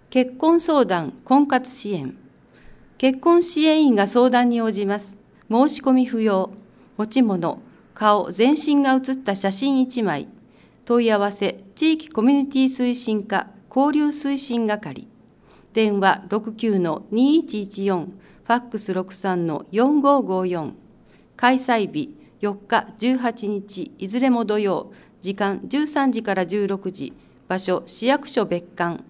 結婚相談・婚活支援。結婚支援員が相談に応じます。申し込み不要。持ち物、顔、全身が写った写真1枚。問い合わせ、地域コミュニティ推進課、交流推進係。電話 69-2114、ファックス 63-4554。開催日、4日、18日、いずれも土曜。時間13時から16時。場所、市役所別館。